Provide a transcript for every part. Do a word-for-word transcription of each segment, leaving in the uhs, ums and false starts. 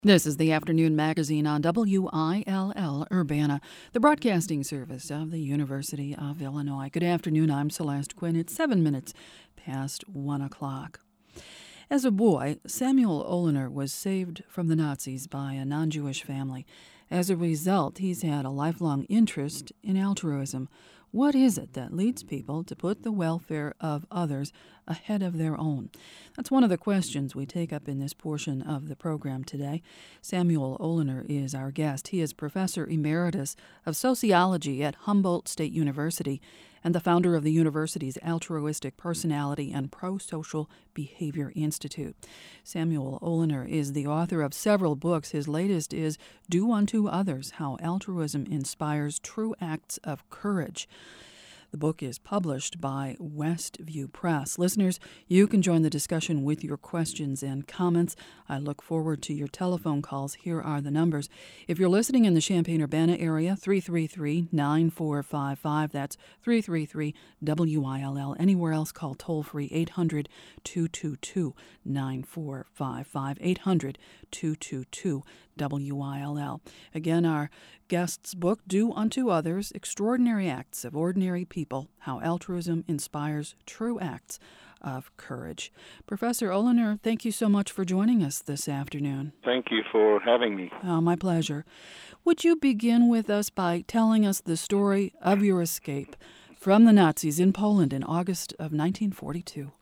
This is the Afternoon Magazine on W I L L Urbana, the broadcasting service of the University of Illinois. Good afternoon, I'm Celeste Quinn. It's seven minutes past one o'clock. As a boy, Samuel Oliner was saved from the Nazis by a non-Jewish family. As a result, he's had a lifelong interest in altruism. What is it that leads people to put the welfare of others ahead of their own? That's one of the questions we take up in this portion of the program today. Samuel Oliner is our guest. He is Professor Emeritus of Sociology at Humboldt State University and the founder of the university's Altruistic Personality and Pro-Social Behavior Institute. Samuel Oliner is the author of several books. His latest is Do Unto Others: How Altruism Inspires True Acts of Courage. The book is published by Westview Press. Listeners, you can join the discussion with your questions and comments. I look forward to your telephone calls. Here are the numbers. If you're listening in the Champaign-Urbana area, three three three, nine four five five. That's three three three W I L L. Anywhere else, call toll-free eight hundred, two two two, nine four five five, eight hundred, two two two, W I L L. Again, our guest's book, Do Unto Others: Extraordinary Acts of Ordinary People, How Altruism Inspires True Acts of Courage. Professor Oliner, thank you so much for joining us this afternoon. Thank you for having me. Oh, my pleasure. Would you begin with us by telling us the story of your escape from the Nazis in Poland in August of nineteen forty-two?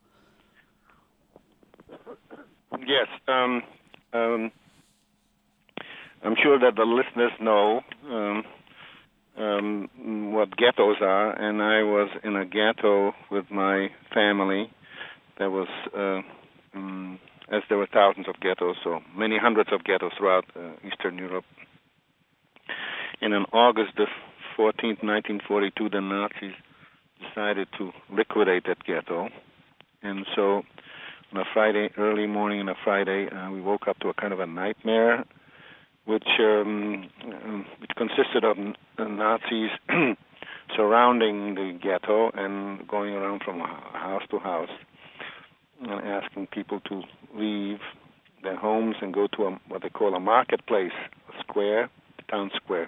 Yes. Um, um, I'm sure that the listeners know um, um, what ghettos are, and I was in a ghetto with my family. There was, uh, um, as there were thousands of ghettos, so many hundreds of ghettos throughout uh, Eastern Europe. And on August the fourteenth, nineteen forty-two, the Nazis decided to liquidate that ghetto. And so on a Friday, early morning on a Friday, uh, we woke up to a kind of a nightmare, which um, um, which consisted of uh, Nazis surrounding the ghetto and going around from house to house and asking people to leave their homes and go to a, what they call a marketplace, a square, a town square.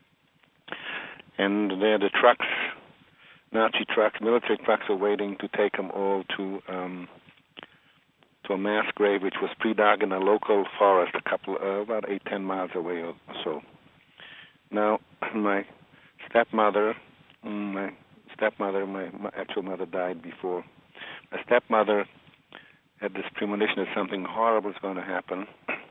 And there the trucks, Nazi trucks, military trucks, are waiting to take them all to um, to a mass grave, which was pre-dug in a local forest, a couple, uh, about eight, ten miles away or so. Now, my stepmother, my stepmother, my, my actual mother died before. My stepmother had this premonition that something horrible was going to happen,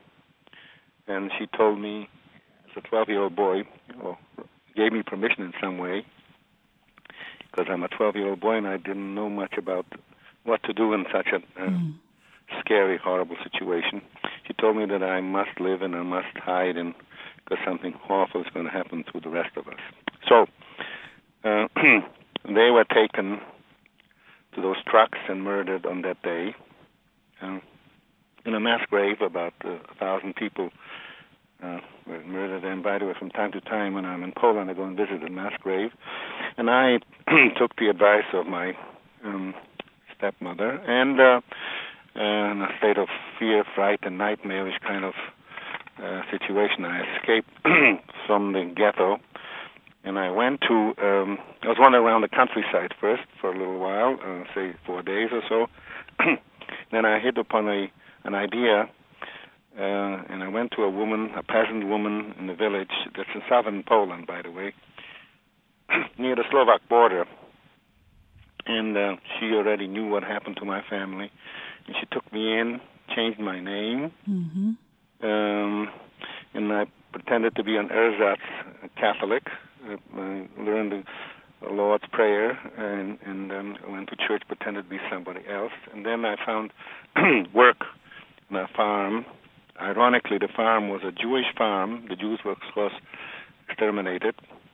and she told me, as a twelve-year-old boy, or gave me permission in some way, because I'm a twelve-year-old boy and I didn't know much about what to do in such a uh, mm. scary, horrible situation. She told me that I must live and I must hide, and because something awful is going to happen to the rest of us. So uh, they were taken to those trucks and murdered on that day. Uh, in a mass grave, about uh, a thousand people uh, were murdered. And by the way, from time to time when I'm in Poland, I go and visit a mass grave. And I took the advice of my um, stepmother, and uh, in a state of fear, fright, and nightmarish kind of uh, situation, I escaped from the ghetto, and I went to, um, I was wandering around the countryside first for a little while, uh, say four days or so. Then I hit upon a an idea, uh, and I went to a woman, a peasant woman in the village, that's in southern Poland, by the way, near the Slovak border. And uh, she already knew what happened to my family. And she took me in, changed my name, mm-hmm. um, and I pretended to be an ersatz Catholic. Uh, I learned the, the Lord's Prayer, and, and um, went to church, pretended to be somebody else. And then I found work on a farm. Ironically, the farm was a Jewish farm. The Jews were, of course, exterminated.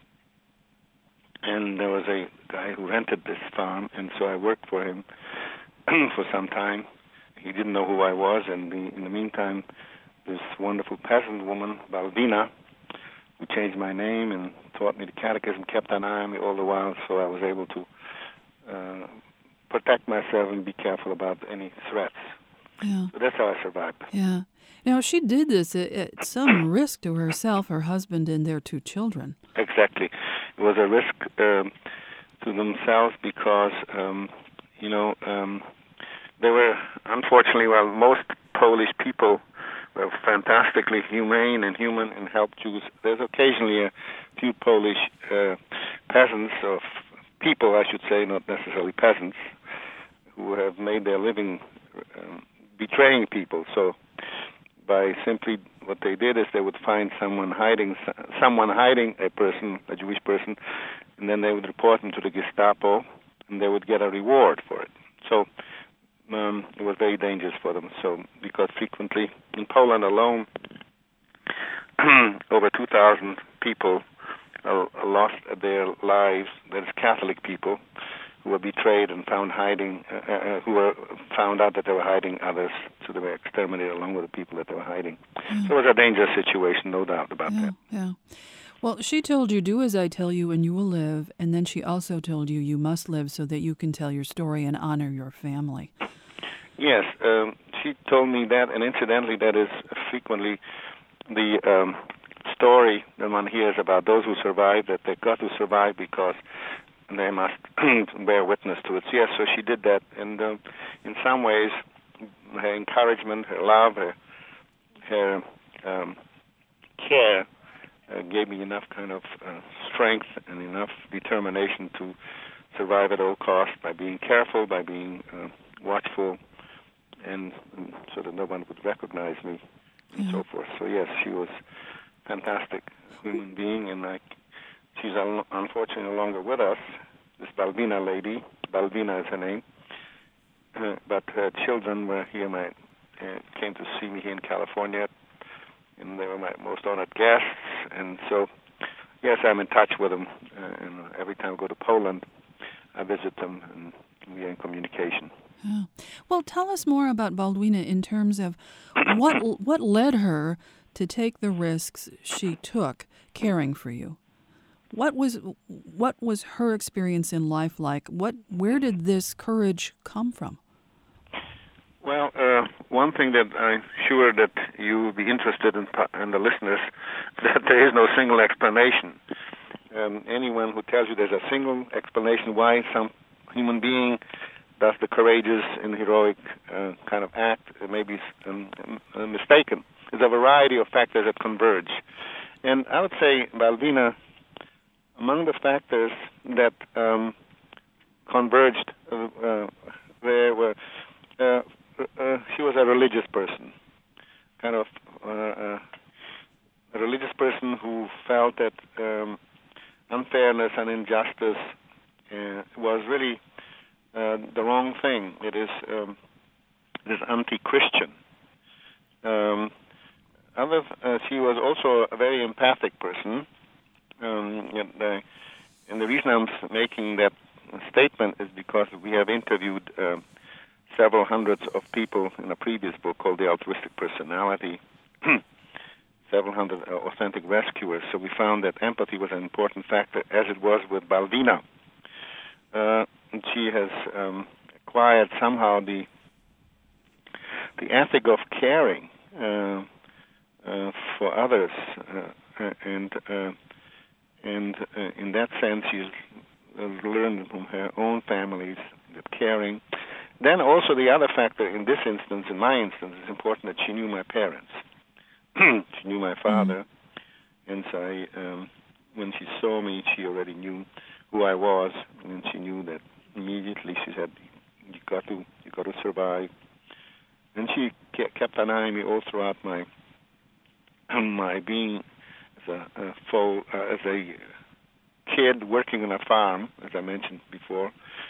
And there was a guy who rented this farm, and so I worked for him for some time. He didn't know who I was, and the, in the meantime, this wonderful peasant woman, Balbina, who changed my name and taught me the catechism, kept an eye on me all the while, so I was able to uh, protect myself and be careful about any threats. Yeah. So that's how I survived. Yeah. Now, she did this at, at some risk to herself, her husband, and their two children. Exactly. It was a risk um, to themselves because, um, you know, um, they were, unfortunately, well, most Polish people were fantastically humane and human and helped Jews. There's occasionally a few Polish uh, peasants, or people, I should say, not necessarily peasants, who have made their living um, betraying people. So by simply what they did is they would find someone hiding, someone hiding a person, a Jewish person, and then they would report them to the Gestapo, and they would get a reward for it. So um, it was very dangerous for them. So because frequently in Poland alone, over two thousand people uh, lost their lives. That is Catholic people who were betrayed and found hiding, uh, uh, who were found out that they were hiding others, so they were exterminated along with the people that they were hiding. Yeah. So it was a dangerous situation, no doubt about yeah, that. Yeah. Well, she told you, do as I tell you and you will live, and then she also told you you must live so that you can tell your story and honor your family. Yes, um, she told me that, and incidentally, that is frequently the um, story that one hears about those who survive, that they got to survive because they must bear witness to it. Yes, so she did that, and uh, in some ways, her encouragement, her love, her, her um, care uh, gave me enough kind of uh, strength and enough determination to survive at all costs by being careful, by being uh, watchful, and, and so that no one would recognize me, and yeah. so forth. So yes, she was a fantastic human being, and I. She's unfortunately no longer with us, this Balbina lady. Balbina is her name. Uh, but her children were here, my, uh, came to see me here in California, and they were my most honored guests. And so, yes, I'm in touch with them. Uh, and every time I go to Poland, I visit them, and we are in communication. Yeah. Well, tell us more about Balbina in terms of what what led her to take the risks she took caring for you. What was what was her experience in life like? What where did this courage come from? Well, uh, one thing that I'm sure that you will be interested in, and the listeners, that there is no single explanation. Um, anyone who tells you there's a single explanation why some human being does the courageous and heroic uh, kind of act may be um, mistaken. There's a variety of factors that converge. And I would say Balbina, among the factors that um, converged, uh, uh, there were, uh, uh, she was a religious person, kind of uh, uh, a religious person who felt that um, unfairness and injustice uh, was really uh, the wrong thing. It is, um, it is anti-Christian. Um, other, uh, she was also a very empathic person. Um, and, uh, and the reason I'm making that statement is because we have interviewed uh, several hundreds of people in a previous book called The Altruistic Personality, several hundred uh, authentic rescuers. So we found that empathy was an important factor, as it was with Balbina. Uh, and she has um, acquired somehow the the ethic of caring uh, uh, for others, uh, and uh, And uh, in that sense, she's uh, learned from her own families that caring. Then also the other factor in this instance, in my instance, is important that she knew my parents. She knew my father. Mm-hmm. And so I, um, when she saw me, she already knew who I was, and she knew that immediately. She said, "You got to, you got to survive." And she kept an eye on me all throughout my my being. As a, a full, uh, as a kid working on a farm, as I mentioned before,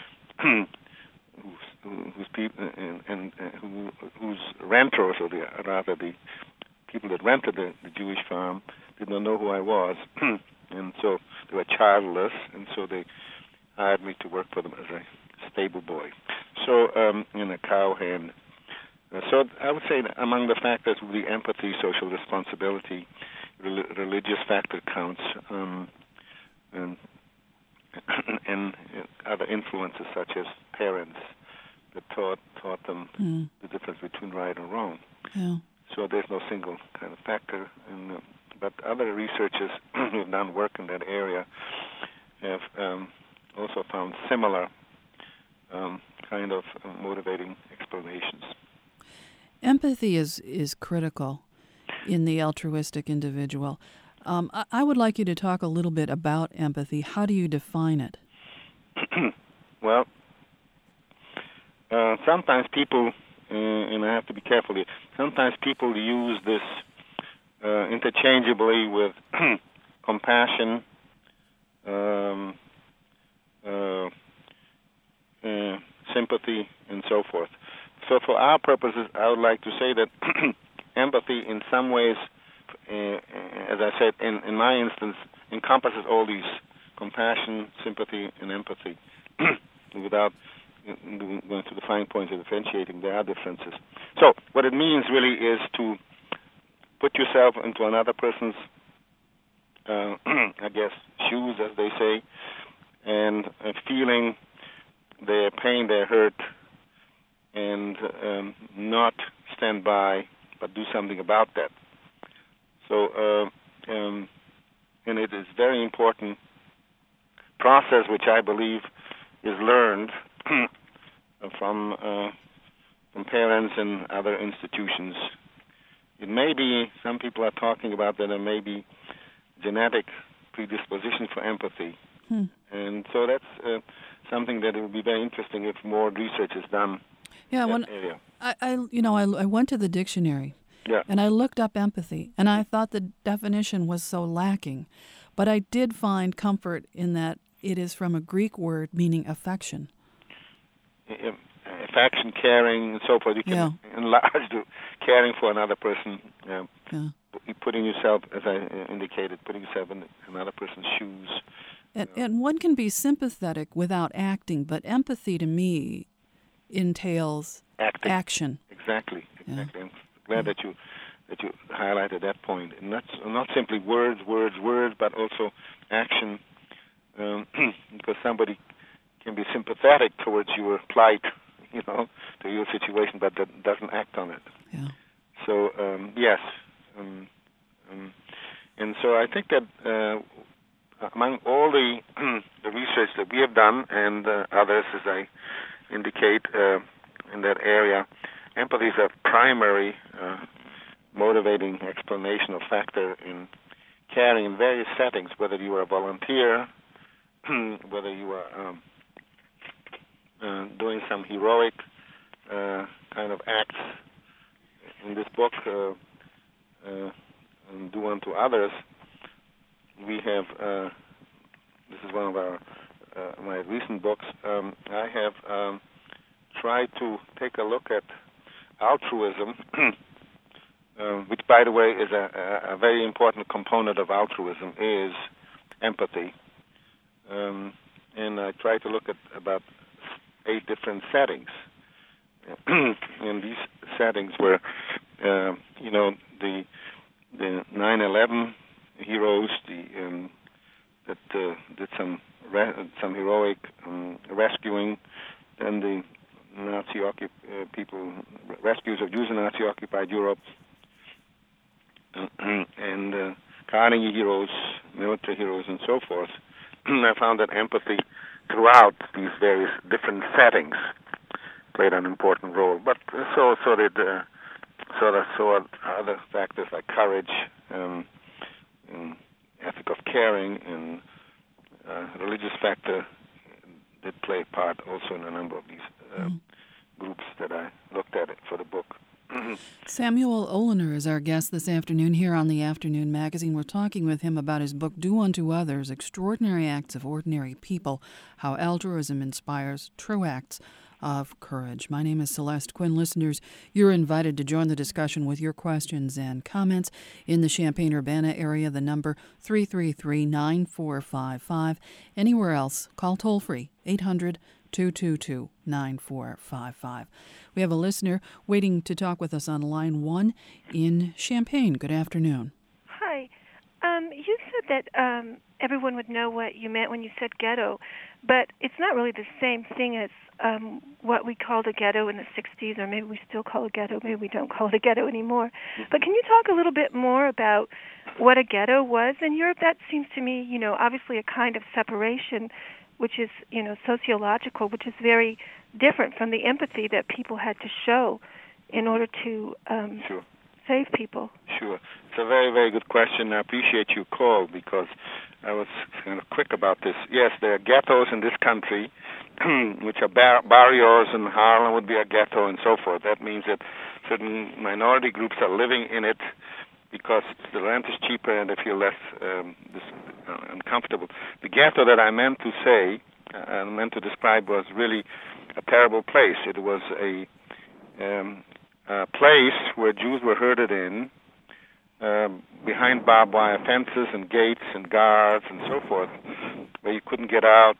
whose, whose people and, and uh, who, whose renters, or the, rather the people that rented the, the Jewish farm, did not know who I was, and so they were childless, and so they hired me to work for them as a stable boy. So, um, in a cow hand. Uh, so I would say that among the factors would be empathy, social responsibility. Religious factor counts, um, and, and other influences such as parents that taught taught them mm. the difference between right and wrong. Yeah. So there's no single kind of factor. And, uh, but other researchers who've done work in that area have um, also found similar um, kind of uh, motivating explanations. Empathy is, is critical in the altruistic individual. Um, I, I would like you to talk a little bit about empathy. How do you define it? Well, uh, sometimes people, uh, and I have to be careful here, sometimes people use this uh, interchangeably with compassion, um, uh, uh, sympathy, and so forth. So for our purposes, I would like to say that empathy in some ways, uh, as I said, in, in my instance, encompasses all these: compassion, sympathy, and empathy. Without going to the fine points of differentiating, there are differences. So what it means really is to put yourself into another person's, uh, I guess, shoes, as they say, and uh, feeling their pain, their hurt, and um, not stand by, but do something about that. So, uh, um, and it is very important process, which I believe is learned from uh, from parents and other institutions. It may be, some people are talking about that there may be genetic predisposition for empathy. Hmm. And so that's uh, something that it would be very interesting if more research is done Yeah, in when that area. I, I, you know, I, I went to the dictionary, Yeah. and I looked up empathy, and I thought the definition was so lacking, but I did find comfort in that it is from a Greek word meaning affection. Affection, caring, and so forth. You can Yeah. enlarge to caring for another person, uh, Yeah. putting yourself, as I indicated, putting yourself in another person's shoes. And, and one can be sympathetic without acting, but empathy to me entails Acting. action. Exactly. Yeah. Exactly. I'm glad that you that you highlighted that point. And that's not simply words, words, words, but also action. Um, because somebody can be sympathetic towards your plight, you know, to your situation, but that doesn't act on it. Yeah. So um, yes, um, um, and so I think that uh, among all the the research that we have done and uh, others, as I indicate uh, in that area, empathy is a primary uh, motivating explanation or factor in caring in various settings, whether you are a volunteer, whether you are um, uh, doing some heroic uh, kind of acts. In this book, uh, uh, Do Unto Others, we have, uh, this is one of our uh, my recent books, um, I have um, tried to take a look at altruism, um, which, by the way, is a, a very important component of altruism, is empathy. Um, and I try to look at about eight different settings. In these settings where, uh, you know, the the nine eleven heroes, the um, that uh, did some re- some heroic um, rescuing, then the Nazi occup- uh, people, rescues of Jews in Nazi-occupied Europe, uh, and uh, Carnegie heroes, military heroes, and so forth. I found that empathy throughout these various different settings played an important role, but so so did uh, so that so other factors like courage, um, and ethic of caring, and uh, religious factor did play a part also in a number of these uh, mm. groups that I looked at it for the book. Samuel Oliner is our guest this afternoon here on the Afternoon Magazine. We're talking with him about his book, Do Unto Others, Extraordinary Acts of Ordinary People, How Altruism Inspires True Acts of Courage. My name is Celeste Quinn. Listeners, you're invited to join the discussion with your questions and comments in the Champaign-Urbana area. The number three three three, nine four five five. Anywhere else, call toll-free, eight hundred, two two two, nine four five five. We have a listener waiting to talk with us on line one in Champaign. Good afternoon. Hi. Um, you said that um, everyone would know what you meant when you said ghetto, but it's not really the same thing as um, what we called a ghetto in the sixties, or maybe we still call it ghetto, maybe we don't call it a ghetto anymore. But can you talk a little bit more about what a ghetto was in Europe? That seems to me, you know, obviously a kind of separation, which is, you know, sociological, which is very different from the empathy that people had to show in order to um, Sure. save people. Sure. It's a very, very good question. I appreciate your call because I was kind of quick about this. Yes, there are ghettos in this country, which are bar- barrios, and Harlem would be a ghetto and so forth. That means that certain minority groups are living in it because the rent is cheaper and they feel less um, dis- uh, uncomfortable. The ghetto that I meant to say, uh, I meant to describe, was really a terrible place. It was a um, a place where Jews were herded in, um, behind barbed wire fences and gates and guards and so forth, where you couldn't get out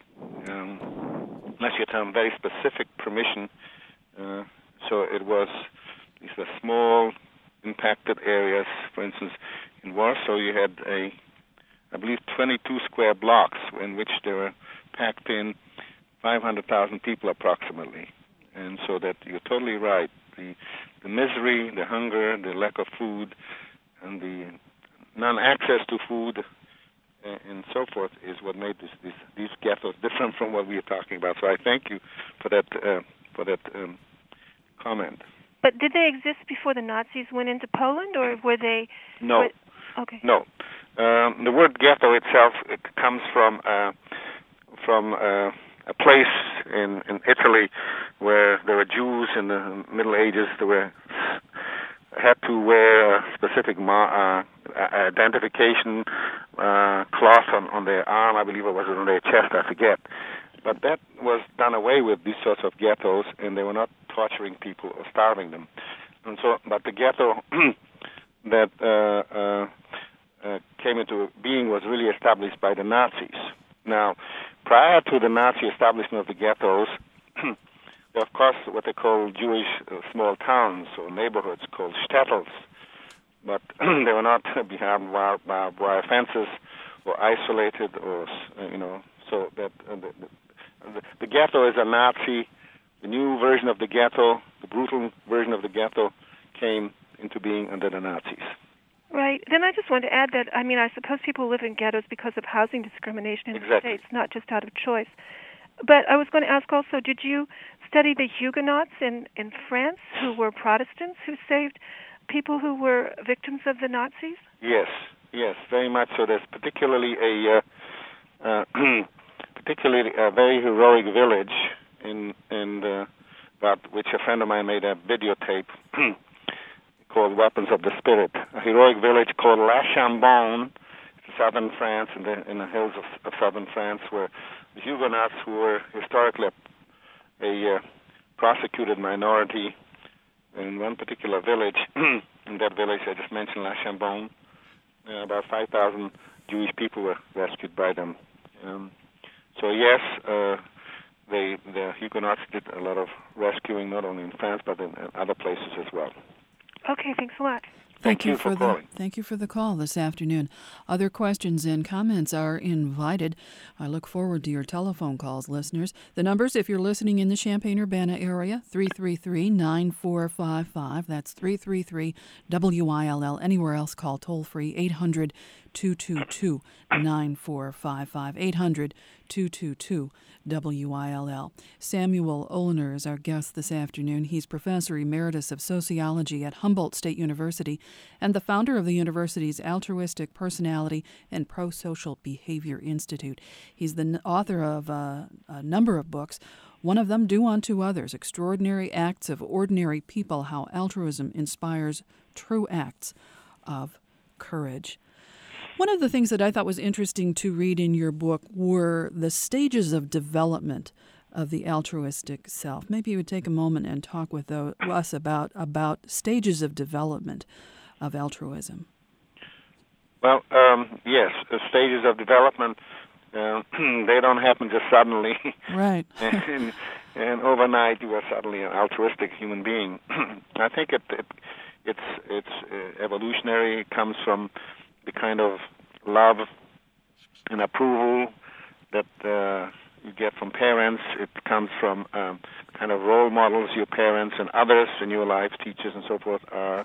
um, unless you had some very specific permission. Uh, so it was, these were small, impacted areas. For instance, in Warsaw you had a, I believe, twenty-two square blocks in which there were packed in five hundred thousand people approximately. And so that you're totally right. The, the misery, the hunger, the lack of food, and the non-access to food, and, and so forth, is what made this, this, these ghettos different from what we are talking about. So I thank you for that uh, for that um, comment. But did they exist before the Nazis went into Poland, or were they? No. Were, okay. No. Um, the word ghetto itself, it comes from uh, from. Uh, a place in, in Italy where there were Jews in the Middle Ages that were had to wear a specific ma- uh, identification uh, cloth on, on their arm. I believe it was on their chest, I forget. But that was done away with, these sorts of ghettos, and they were not torturing people or starving them. And so, but the ghetto that uh, uh, uh, came into being was really established by the Nazis. Now, prior to the Nazi establishment of the ghettos, there were, of course, what they call Jewish uh, small towns or neighborhoods called shtetls, but they were not behind barbed wire fences or isolated, or uh, you know. So that uh, the, the, the ghetto is a Nazi. The new version of the ghetto, the brutal version of the ghetto, came into being under the Nazis. Right. Then I just want to add that, I mean, I suppose people live in ghettos because of housing discrimination in Exactly. the States, not just out of choice. But I was going to ask also, did you study the Huguenots in, in France, who were Protestants, who saved people who were victims of the Nazis? Yes, yes, very much so. There's particularly a uh, uh, particularly a very heroic village in, in the, about which a friend of mine made a videotape called Weapons of the Spirit, a heroic village called La Chambon, southern France, in the, in the hills of, of southern France, where the Huguenots, who were historically a, a uh, prosecuted minority in one particular village, in that village I just mentioned, La Chambon, uh, about five thousand Jewish people were rescued by them. Um, so yes, uh, they, the Huguenots did a lot of rescuing, not only in France, but in, in other places as well. Okay, thanks a lot. Thank, Thank you, you for for calling. the thank you for the call this afternoon. Other questions and comments are invited. I look forward to your telephone calls, listeners. The numbers, if you're listening in the Champaign-Urbana area, three three three, nine four five five. That's three three three W I L L. Anywhere else, call toll-free eight hundred, two two two, nine four five five. eight hundred, two two two, W I L L. Samuel Oliner is our guest this afternoon. He's Professor Emeritus of Sociology at Humboldt State University and the founder of the university's Altruistic Personality and Pro-Social Behavior Institute. He's the n- author of uh, a number of books. One of them, Do Unto Others, Extraordinary Acts of Ordinary People, How Altruism Inspires True Acts of Courage. One of the things that I thought was interesting to read in your book were the stages of development of the altruistic self. Maybe you would take a moment and talk with those, us about, about stages of development of altruism. Well, um, yes, the stages of development, uh, they don't happen just suddenly. Right. and, and overnight you are suddenly an altruistic human being. I think it, it it's it's uh, evolutionary. It comes from the kind of love and approval that uh, you get from parents. It comes from um, kind of role models your parents and others in your life, teachers and so forth, are.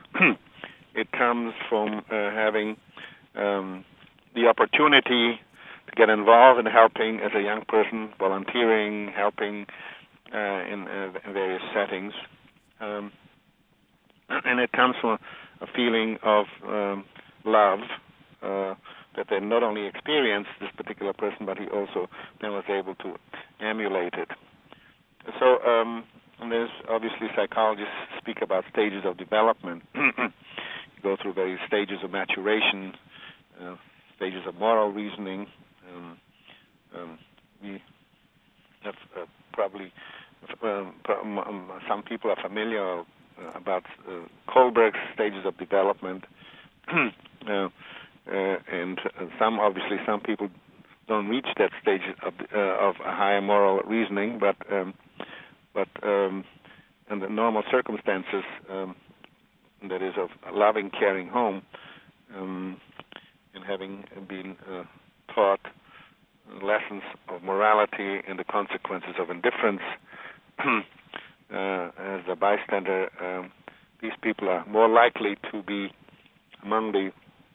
It comes from uh, having um, the opportunity to get involved in helping as a young person, volunteering, helping uh, in, uh, in various settings. Um, and it comes from a feeling of um, love uh, that they not only experienced this particular person, but he also then was able to emulate it. So um, and there's obviously psychologists speak about stages of development. You go through various stages of maturation, uh, stages of moral reasoning. Um, um, we have uh, probably um, some people are familiar uh, about uh, Kohlberg's stages of development, uh, uh, and uh, some obviously some people don't reach that stage of uh, of a higher moral reasoning, but um, but um, under normal circumstances, um, that is of a loving, caring home, um, and having been uh, taught lessons of morality and the consequences of indifference, uh, as a bystander, um, these people are more likely to be among the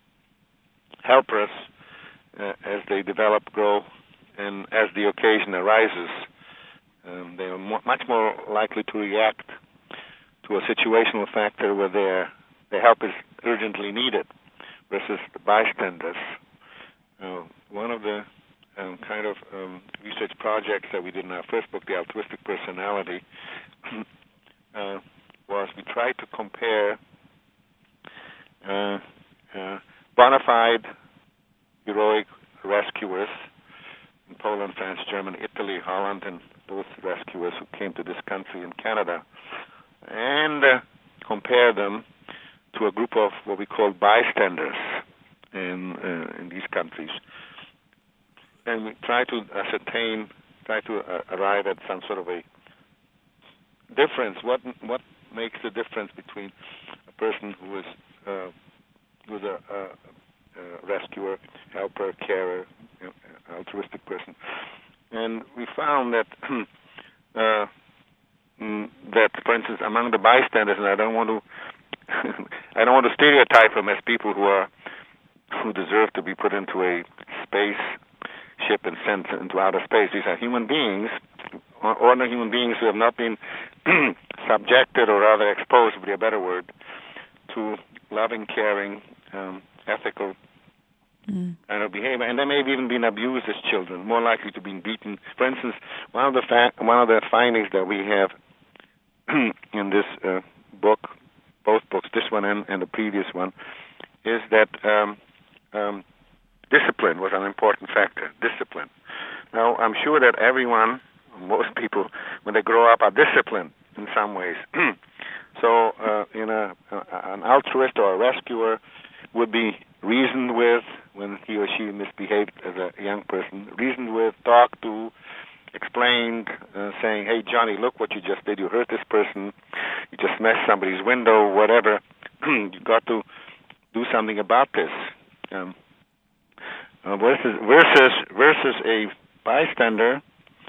helpers uh, as they develop, grow, and as the occasion arises. Um, they are mo- much more likely to react to a situational factor where their their help is urgently needed versus the bystanders. Uh, one of the um, kind of um, research projects that we did in our first book, The Altruistic Personality, uh, was we tried to compare uh, uh, bona fide heroic rescuers in Poland, France, Germany, Italy, Holland, and those rescuers who came to this country in Canada, and uh, compare them to a group of what we call bystanders in uh, in these countries. And we try to ascertain, try to uh, arrive at some sort of a difference. What what makes the difference between a person who is uh, who is a, a, a rescuer, helper, carer, you know, altruistic person? And we found that uh, that, for instance, among the bystanders, and I don't want to I don't want to stereotype them as people who are who deserve to be put into a space ship and sent into outer space. These are human beings, ordinary human beings who have not been subjected or rather exposed, would be a better word, to loving, caring, um, ethical mm. kind of behavior, and they may have even been abused as children, more likely to be beaten. For instance, one of the fa- one of the findings that we have in this uh, book, both books, this one and, and the previous one, is that um, um, discipline was an important factor. Discipline. Now, I'm sure that everyone, most people, when they grow up, are disciplined in some ways. So, uh, in a, uh, an altruist or a rescuer would be reasoned with when he or she misbehaved as a young person, reasoned with, talked to, explained, uh, saying, hey, Johnny, look what you just did. You hurt this person. You just smashed somebody's window, whatever. You got to do something about this. Um, uh, versus, versus, versus a bystander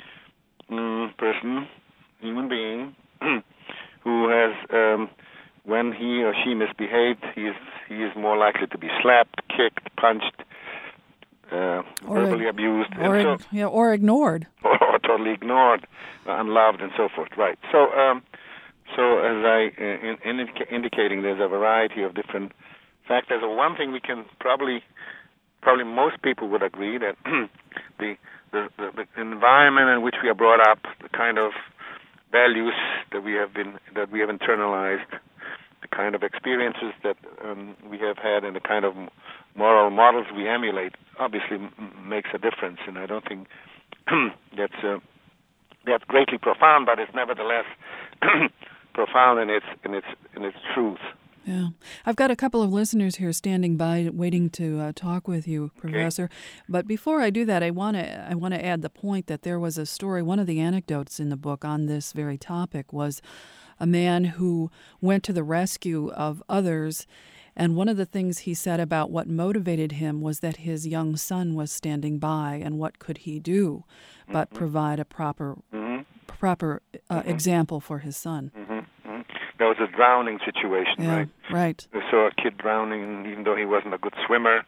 um, person, human being, who has, um, when he or she misbehaved, he is he is more likely to be slapped, kicked, punched, uh, verbally ig- abused, or and ig- so, yeah, or ignored, or, or totally ignored, uh, unloved, and so forth. Right. So, um, so as I uh, in, in indicating, there's a variety of different factors. One thing we can probably, probably most people would agree that the, the the the environment in which we are brought up, the kind of values that we have been that we have internalized, the kind of experiences that um, we have had, and the kind of moral models we emulate, obviously m- makes a difference. And I don't think that's uh, that's greatly profound, but it's nevertheless profound in its in its in its truth. Yeah. I've got a couple of listeners here standing by waiting to uh, talk with you, Professor. Okay. But before I do that, I want to I want to add the point that there was a story, one of the anecdotes in the book on this very topic was a man who went to the rescue of others And one of the things he said about what motivated him was that his young son was standing by, and what could he do but mm-hmm. provide a proper mm-hmm. proper uh, mm-hmm. example for his son. Mm-hmm. Mm-hmm. There was a drowning situation, yeah, right? Right. We saw a kid drowning, and even though he wasn't a good swimmer,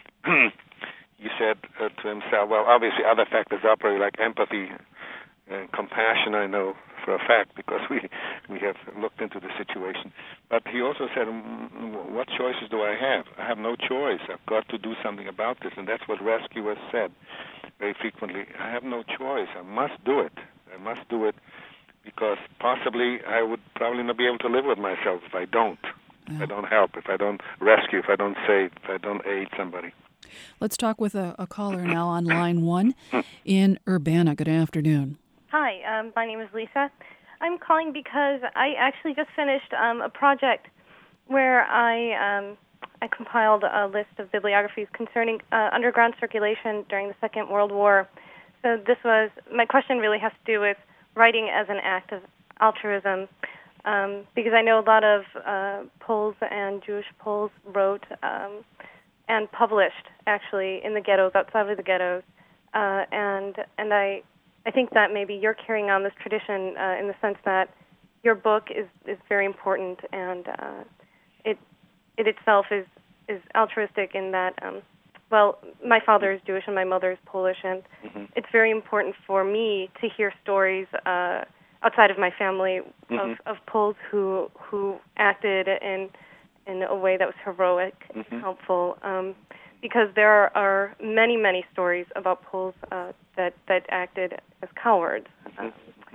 he said uh, to himself, well, obviously other factors operate like empathy and compassion, I know for a fact, because we we have looked into the situation. But he also said, mm, what choices do I have? I have no choice. I've got to do something about this, and that's what rescuers said very frequently. I have no choice. I must do it. I must do it because possibly I would probably not be able to live with myself if I don't, yeah. if I don't help, if I don't rescue, if I don't save, if I don't aid somebody. Let's talk with a, a caller now on line one in Urbana. Good afternoon. Hi, um, my name is Lisa. I'm calling because I actually just finished um, a project where I um, I compiled a list of bibliographies concerning uh, underground circulation during the Second World War. So this was, my question really has to do with writing as an act of altruism, um, because I know a lot of uh, Poles and Jewish Poles wrote um, and published, actually, in the ghettos, outside of the ghettos, uh, and and I I think that maybe you're carrying on this tradition uh, in the sense that your book is, is very important, and uh, it it itself is, is altruistic in that, um, well, my father is Jewish and my mother is Polish, and mm-hmm. it's very important for me to hear stories uh, outside of my family mm-hmm. of, of Poles who who acted in in a way that was heroic mm-hmm. and helpful. Um, Because there are many, many stories about Poles uh, that, that acted as cowards. Uh,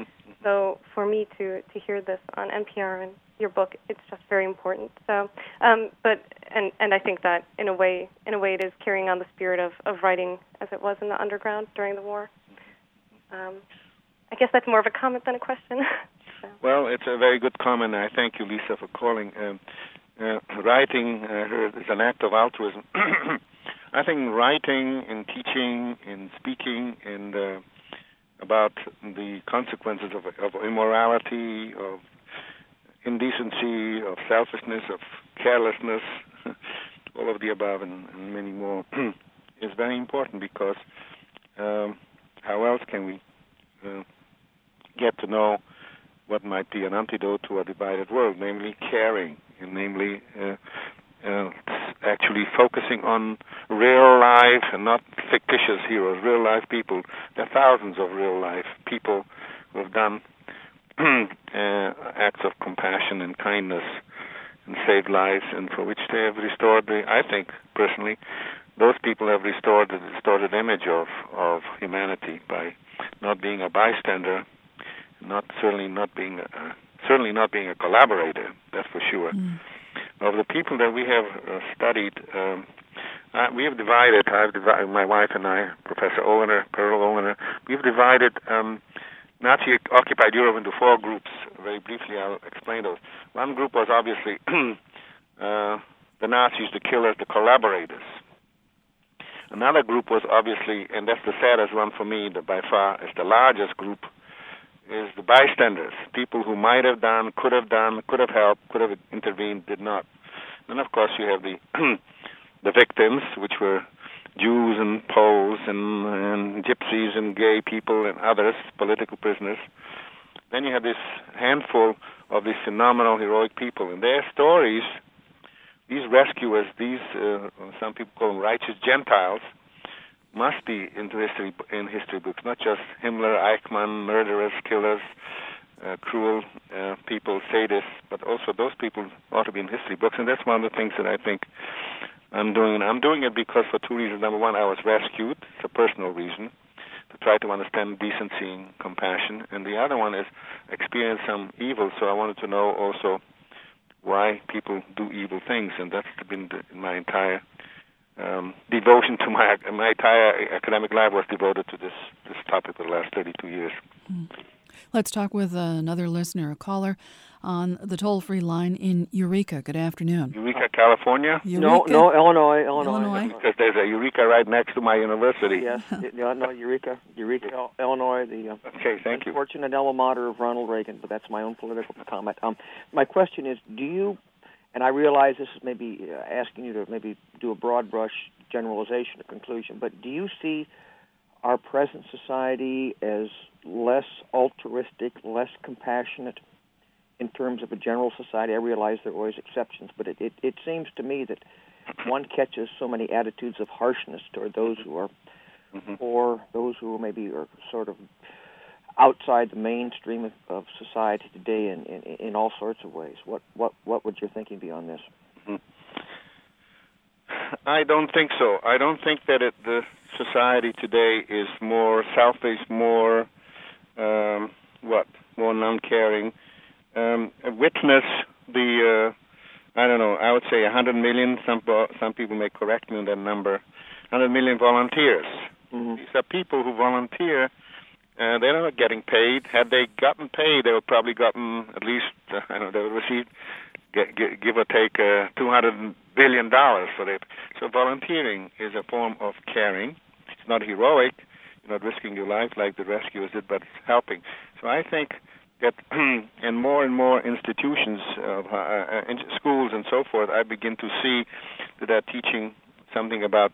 so for me to, to hear this on N P R and your book, it's just very important. So, um, but and, and I think that in a way, in a way, it is carrying on the spirit of, of writing as it was in the underground during the war. Um, I guess that's more of a comment than a question. So. Well, it's a very good comment. I thank you, Lisa, for calling. Um, uh, writing uh, is an act of altruism. I think writing and teaching and speaking and uh, about the consequences of, of immorality, of indecency, of selfishness, of carelessness, all of the above and, and many more, is very important because um, how else can we uh, get to know what might be an antidote to a divided world, namely caring, and namely uh, Uh, actually focusing on real life and not fictitious heroes, real life people. There are thousands of real life people who have done uh, acts of compassion and kindness and saved lives, and for which they have restored the, I think, personally, those people have restored the distorted image of, of humanity by not being a bystander, not certainly not being a, certainly not being a collaborator, that's for sure. Mm. Of the people that we have uh, studied, um, uh, we have divided, I've divided, my wife and I, Professor Olener, Pearl Olener, we've divided um, Nazi-occupied Europe into four groups. Very briefly, I'll explain those. One group was obviously uh, the Nazis, the killers, the collaborators. Another group was obviously, and that's the saddest one for me, that by far is the largest group, is the bystanders, people who might have done, could have done, could have helped, could have intervened, did not. And of course you have the the victims, which were Jews and Poles and, and gypsies and gay people and others, political prisoners. Then you have this handful of these phenomenal, heroic people. And their stories, these rescuers, these, uh, some people call them righteous Gentiles, must be into history in history books, not just Himmler, Eichmann, murderers, killers, uh, cruel uh, people, sadists, but also those people ought to be in history books. And that's one of the things that I think I'm doing. I'm doing it because for two reasons. Number one, I was rescued. It's a personal reason, to try to understand decency and compassion. And the other one is experience some evil, so I wanted to know also why people do evil things. And that's been the, my entire Um, devotion to my my entire academic life was devoted to this this topic for the last thirty-two years. Mm. Let's talk with uh, another listener, a caller on the toll-free line in Eureka. Good afternoon. Eureka, California? Eureka? No, no, Illinois, Illinois. Illinois? Because there's a Eureka right next to my university. Yes, no, no, Eureka, Eureka, Illinois, the uh, okay, thank you. unfortunate alma mater of Ronald Reagan, but that's my own political comment. Um, my question is, do you and I realize this is maybe uh, asking you to maybe do a broad brush generalization or conclusion, but do you see our present society as less altruistic, less compassionate in terms of a general society? I realize there are always exceptions, but it, it, it seems to me that one catches so many attitudes of harshness toward those who are mm-hmm. or those who maybe are sort of outside the mainstream of, of society today in, in, in all sorts of ways. What, what, what would your thinking be on this? Mm-hmm. I don't think so. I don't think that it, the society today is more selfish, more, um, what, more non-caring. Um, witness the, uh, I don't know, I would say one hundred million, some, some people may correct me on that number, one hundred million volunteers. Mm-hmm. These are people who volunteer. Uh, they're not getting paid. Had they gotten paid, they would probably gotten at least, uh, I don't know, they would receive, get, get, give or take, uh, two hundred billion dollars for it. So volunteering is a form of caring. It's not heroic. You're not risking your life like the rescuers did, but it's helping. So I think that in more and more institutions, uh, uh, in schools and so forth, I begin to see that they're teaching something about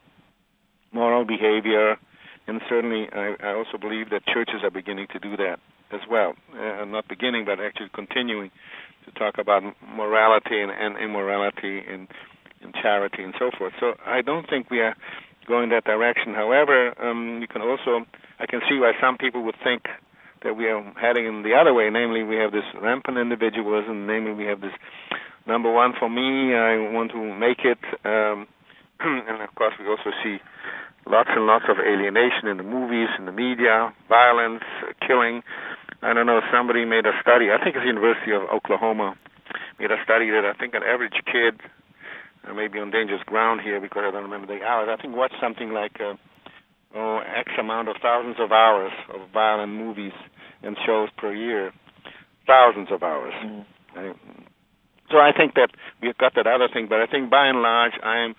moral behavior. And certainly, I, I also believe that churches are beginning to do that as well. Uh, not beginning, but actually continuing to talk about morality and, and immorality and, and charity and so forth. So I don't think we are going that direction. However, um, you can also, I can see why some people would think that we are heading in the other way. Namely, we have this rampant individualism. Namely, we have this number one for me, I want to make it. Um, and, of course, we also see lots and lots of alienation in the movies, in the media, violence, uh, killing. I don't know, somebody made a study, I think it's the University of Oklahoma, made a study that I think an average kid, uh, maybe on dangerous ground here because I don't remember the hours, I think watched something like uh, oh, X amount of thousands of hours of violent movies and shows per year. Thousands of hours. Mm. I, so I think that we've got that other thing, but I think by and large I'm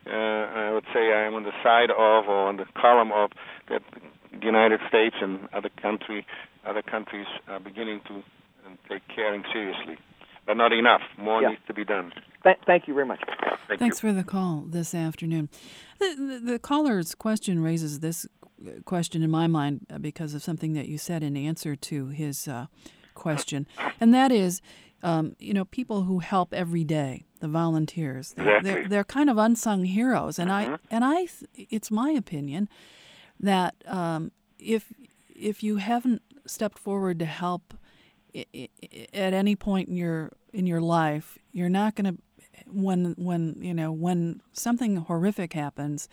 Uh, I would say I am on the side of, or on the column of, that the United States and other country, other countries are beginning to uh, take caring seriously, but not enough. More yeah. needs to be done. Th- thank you very much. Thank Thanks you. for the call this afternoon. The, the, the caller's question raises this question in my mind because of something that you said in answer to his uh, question, and that is, Um, you know, people who help every day, the volunteers, they're, exactly. they're, they're kind of unsung heroes. And mm-hmm. I, and I, th- it's my opinion that um, if if you haven't stepped forward to help I- I- at any point in your in your life, you're not going to, when when you know when something horrific happens,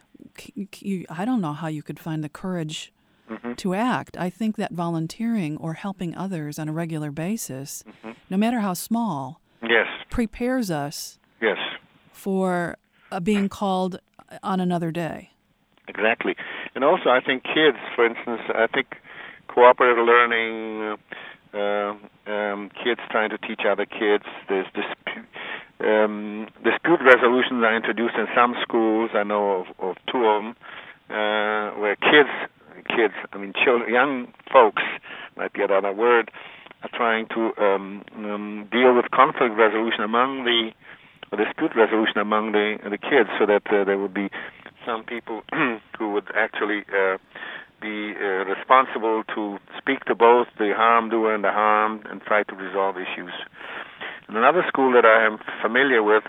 you, I don't know how you could find the courage Mm-hmm. to act. I think that volunteering or helping others on a regular basis, mm-hmm. no matter how small, yes. prepares us yes. for uh, being called on another day. Exactly. And also I think kids, for instance, I think cooperative learning, uh, um, kids trying to teach other kids, there's dispute, um, dispute resolutions are introduced in some schools. I know of, of two of them, uh, where kids Kids, I mean, children, young folks, might be another word, are trying to um, um, deal with conflict resolution among the, or dispute resolution among the the kids, so that uh, there would be some people who would actually uh, be uh, responsible to speak to both the harm doer and the harmed and try to resolve issues. In another school that I am familiar with,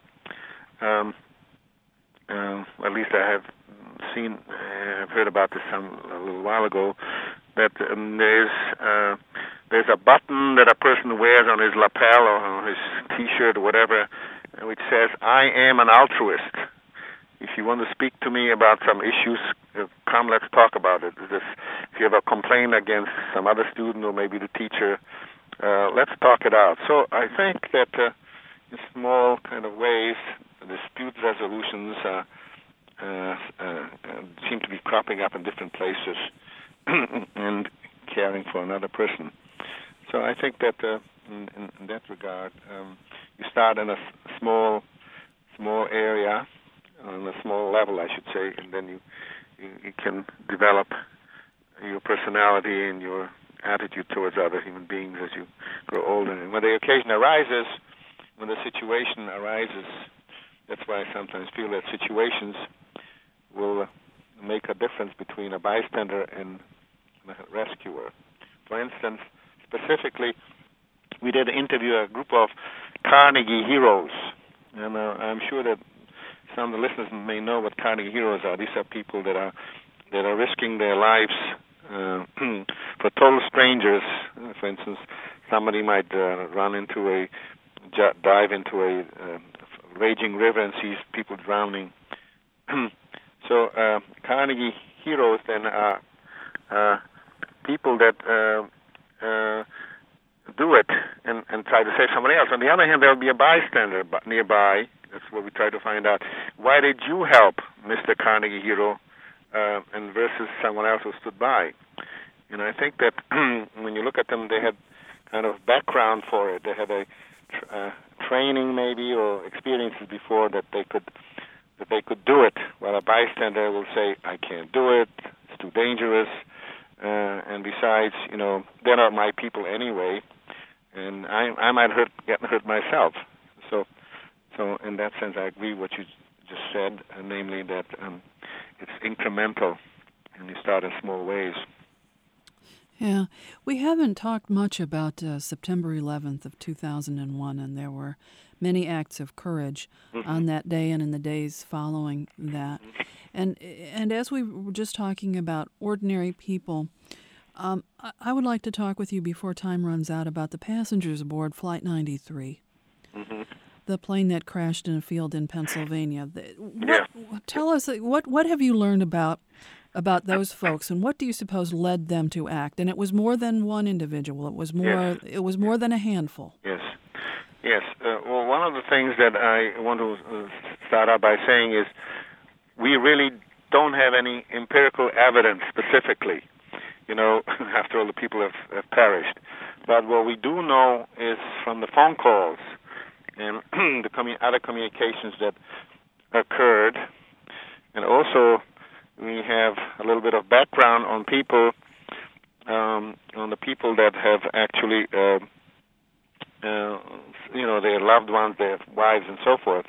um, uh, at least I have seen, uh, I've heard about this some a little while ago, that um, there's uh, there's a button that a person wears on his lapel or on his T-shirt or whatever, which says, "I am an altruist. If you want to speak to me about some issues, uh, come, let's talk about it. This, if you have a complaint against some other student or maybe the teacher, uh, let's talk it out." So I think that uh, in small kind of ways, dispute resolutions uh, uh, uh, seem to be cropping up in different places and caring for another person. So I think that uh, in, in, in that regard, um, you start in a small, small area, on a small level, I should say, and then you, you, you can develop your personality and your attitude towards other human beings as you grow older. And when the occasion arises, when the situation arises, that's why I sometimes feel that situations will make a difference between a bystander and a rescuer. For instance, specifically, we did interview a group of Carnegie heroes, and uh, I'm sure that some of the listeners may know what Carnegie heroes are. These are people that are that are risking their lives uh, for total strangers. Uh, for instance, somebody might uh, run into a dive into a uh, raging river and sees people drowning. So uh, Carnegie heroes then are uh, people that uh, uh, do it and, and try to save somebody else. On the other hand, there will be a bystander nearby. That's what we try to find out. Why did you help Mister Carnegie hero uh, and versus someone else who stood by? And I think that when you look at them, they had kind of background for it. They had a uh, training maybe or experiences before that they could that they could do it. While a bystander will say, "I can't do it. It's too dangerous." Uh, and besides, you know, they're not my people anyway, and I I might hurt get hurt myself. So. So in that sense, I agree with what you just said, uh, namely that um, it's incremental, and you start in small ways. Yeah. We haven't talked much about uh, September eleventh of two thousand one, and there were many acts of courage mm-hmm. on that day and in the days following that. Mm-hmm. And and as we were just talking about ordinary people, um, I, I would like to talk with you before time runs out about the passengers aboard Flight ninety-three. Mm-hmm. The plane that crashed in a field in Pennsylvania. What, yeah. Tell us, what what have you learned about about those folks, and what do you suppose led them to act? And it was more than one individual. It was more. Yes. It was more than a handful. Yes, yes. Uh, well, one of the things that I want to uh, start out by saying is we really don't have any empirical evidence specifically. You know, after all, the people have, have perished. But what we do know is from the phone calls and the commu- other communications that occurred. And also, we have a little bit of background on people, um, on the people that have actually, uh, uh, you know, their loved ones, their wives, and so forth.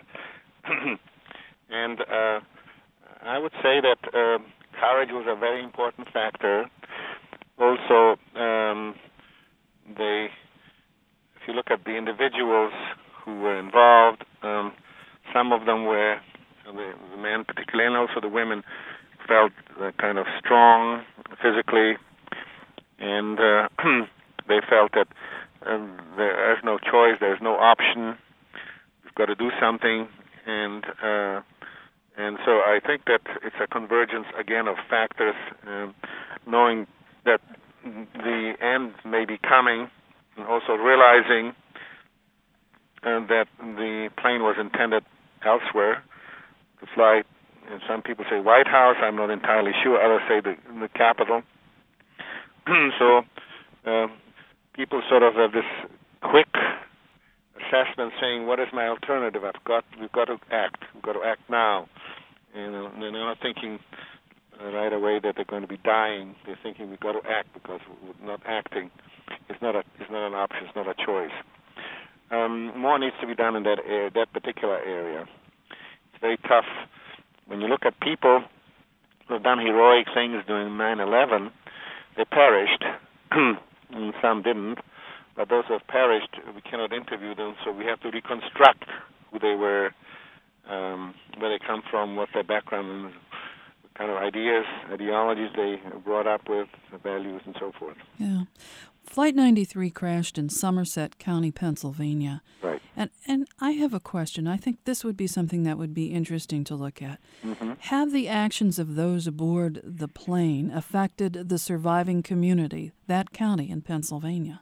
And uh, I would say that uh, courage was a very important factor. Also, um, they, if you look at the individuals who were involved, um, some of them were, the, the men particularly, and also the women, felt uh, kind of strong physically, and uh, they felt that um, there is no choice, there's no option, we've got to do something, and uh, and so I think that it's a convergence, again, of factors, um, knowing that the end may be coming, and also realizing uh, that the plane was intended elsewhere to fly. And some people say White House. I'm not entirely sure. Others say the, the Capitol. So uh, people sort of have this quick assessment, saying, "What is my alternative? I've got, we've got to act. We've got to act now." And uh, they're not thinking uh, right away that they're going to be dying. They're thinking we've got to act because not acting is not a is not an option. It's not a choice. Um, more needs to be done in that area, that particular area. It's very tough. When you look at people who have done heroic things during nine eleven, they perished, and some didn't. But those who have perished, we cannot interview them, so we have to reconstruct who they were, um, where they come from, what their background and what kind of ideas, ideologies they brought up with, values, and so forth. Yeah. Flight ninety-three crashed in Somerset County, Pennsylvania. Right. And and I have a question. I think this would be something that would be interesting to look at. Mm-hmm. Have the actions of those aboard the plane affected the surviving community, that county in Pennsylvania?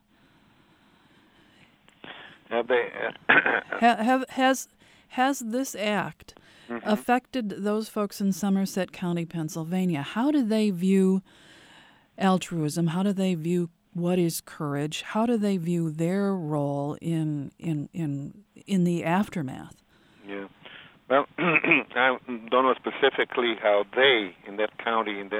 Have they? Uh, ha, have has has this act mm-hmm. affected those folks in Somerset County, Pennsylvania? How do they view altruism? How do they view what is courage? How do they view their role in in in in the aftermath? Yeah. Well, I don't know specifically how they, in that county, in that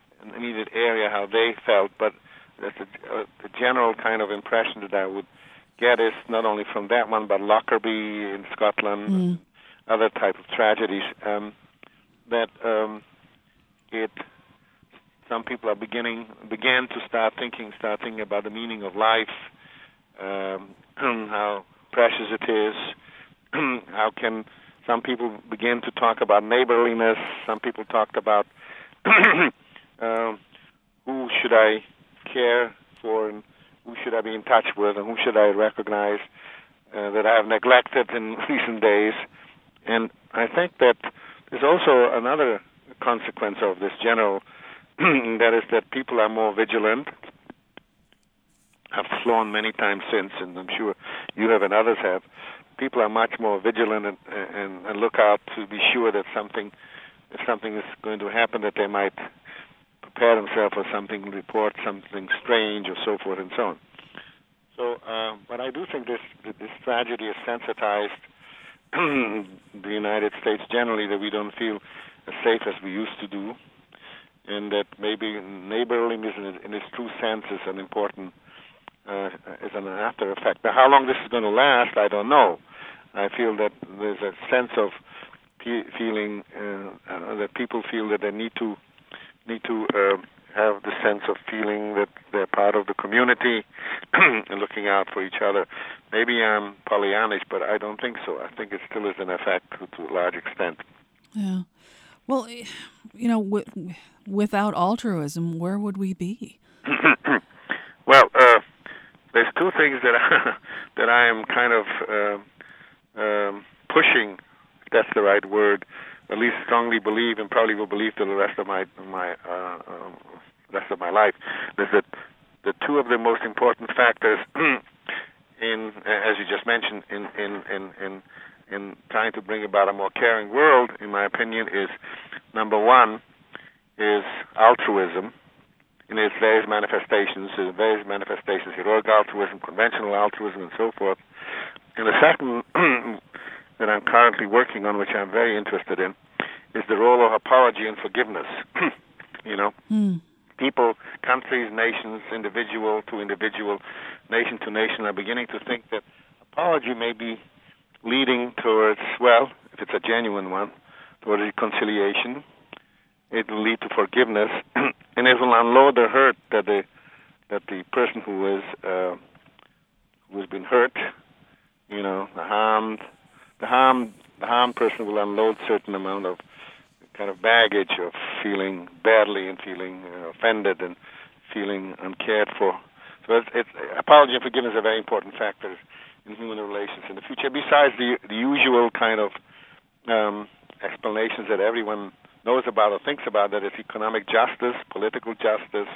immediate area, how they felt, but that's a, a, a general kind of impression that I would get is not only from that one, but Lockerbie in Scotland, Mm. other type of tragedies, um, that um, it some people are beginning began to start thinking, start thinking about the meaning of life, um, how precious it is. How can some people begin to talk about neighborliness? Some people talked about um, who should I care for and who should I be in touch with and who should I recognize uh, that I have neglected in recent days. And I think that there's also another consequence of this general, that is that people are more vigilant. I've flown many times since, and I'm sure you have and others have. People are much more vigilant and, and, and look out to be sure that something, if something is going to happen, that they might prepare themselves for something, report something strange or so forth and so on. So, uh, but I do think this this tragedy has sensitized the United States generally, that we don't feel as safe as we used to do, and that maybe neighborliness in, in its true sense is an important Uh, is an after effect. Now, how long this is going to last, I don't know. I feel that there's a sense of pe- feeling uh, uh, that people feel that they need to need to uh, have the sense of feeling that they're part of the community and looking out for each other. Maybe I'm Pollyannish, but I don't think so. I think it still is an effect to, to a large extent. Yeah. Well, you know, w- without altruism, where would we be? Well, uh, there's two things that I, that I am kind of uh, um, pushing, if that's the right word, at least strongly believe, and probably will believe till the rest of my my uh, uh, rest of my life. Is that the two of the most important factors in, as you just mentioned, in in in in, in trying to bring about a more caring world, in my opinion, is number one is altruism. In its various manifestations, uh, various manifestations, heroic altruism, conventional altruism, and so forth. And the second that I'm currently working on, which I'm very interested in, is the role of apology and forgiveness. You know, Mm. people, countries, nations, individual to individual, nation to nation, are beginning to think that apology may be leading towards, well, if it's a genuine one, towards reconciliation. It will lead to forgiveness, and it will unload the hurt that the that the person who is uh, who has been hurt, you know, the harmed, the harmed, the harmed person will unload certain amount of kind of baggage of feeling badly and feeling uh, offended and feeling uncared for. So it's, it's apology and forgiveness are very important factors in human relations in the future. Besides the the usual kind of um, explanations that everyone knows about or thinks about, that it's economic justice, political justice,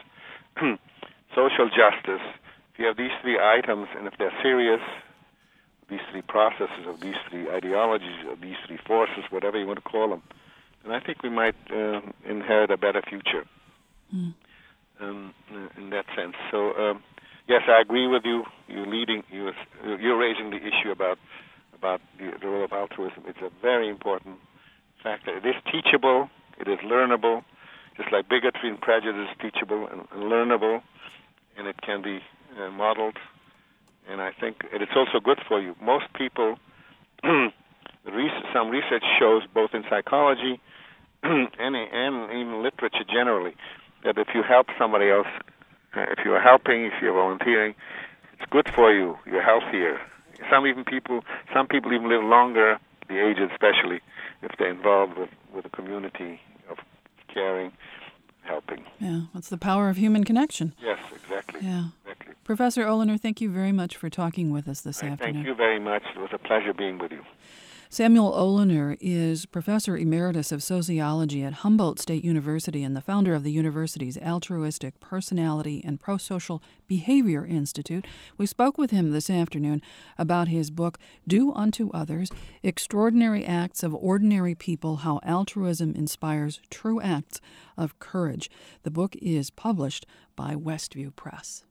social justice. If you have these three items, and if they're serious, these three processes, or these three ideologies, or these three forces, whatever you want to call them, then I think we might uh, inherit a better future Mm. um, in that sense. So, um, yes, I agree with you. You're leading. You're, you're raising the issue about about the, the role of altruism. It's a very important factor. It is teachable. It is learnable, just like bigotry and prejudice is teachable and, and learnable, and it can be uh, modeled. And I think and it's also good for you. Most people, the research, some research shows, both in psychology and, and even literature generally, that if you help somebody else, uh, if you are helping, if you're volunteering, it's good for you. You're healthier. Some even people, some people even live longer, the aged especially, if they're involved with, with a community of caring, helping. Yeah, that's the power of human connection. Yes, exactly. Yeah. Exactly. Professor Oliner, thank you very much for talking with us this I afternoon. Thank you very much. It was a pleasure being with you. Samuel Oliner is Professor Emeritus of Sociology at Humboldt State University and the founder of the university's Altruistic Personality and Prosocial Behavior Institute. We spoke with him this afternoon about his book, Do Unto Others, Extraordinary Acts of Ordinary People, How Altruism Inspires True Acts of Courage. The book is published by Westview Press.